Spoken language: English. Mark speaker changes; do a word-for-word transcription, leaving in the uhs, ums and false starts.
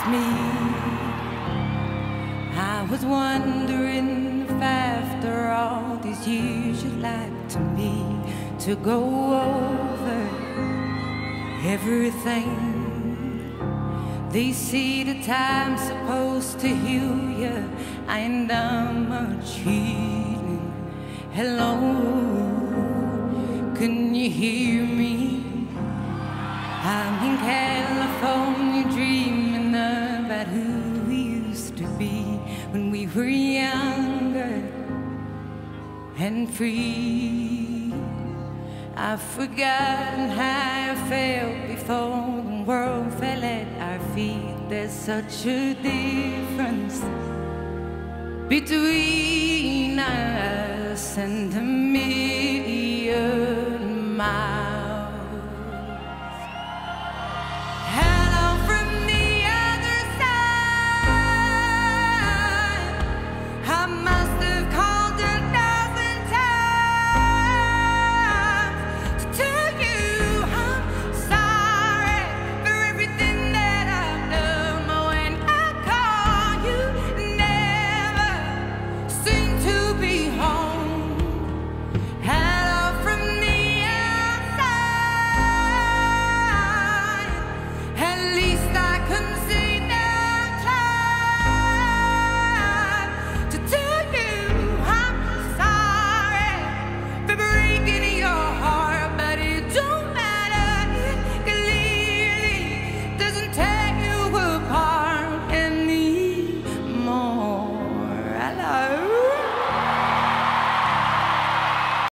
Speaker 1: me. I was wondering if after all these years you'd like to me to go over everything. They say the time's supposed to heal you. I ain't done much healing. Hello, can you hear me? I'm in California dreaming about who we used to be when we were younger and free. I've forgotten how I felt before the world fell at our feet. There's such a difference between us and a million miles.